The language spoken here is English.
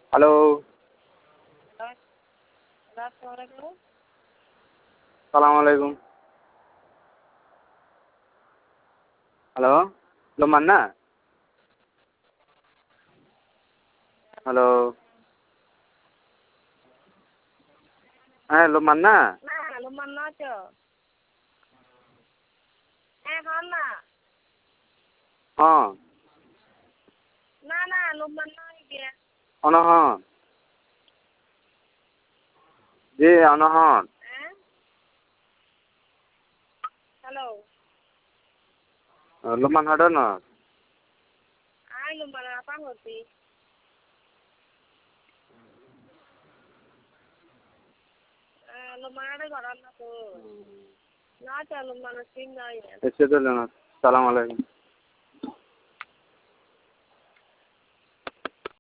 Hello सलामकुम hello लुमन्ना hello लुमन्ना Lumanna cho. Hana. हाँ Na lumanna gya. अनहन जी अनहन Hello. लुमन हटो ना Ai lumanna apa hoti? Lumanna garan na to. Na cha lumanna sing na ya. इससे तो लेना सलाम अलैकुम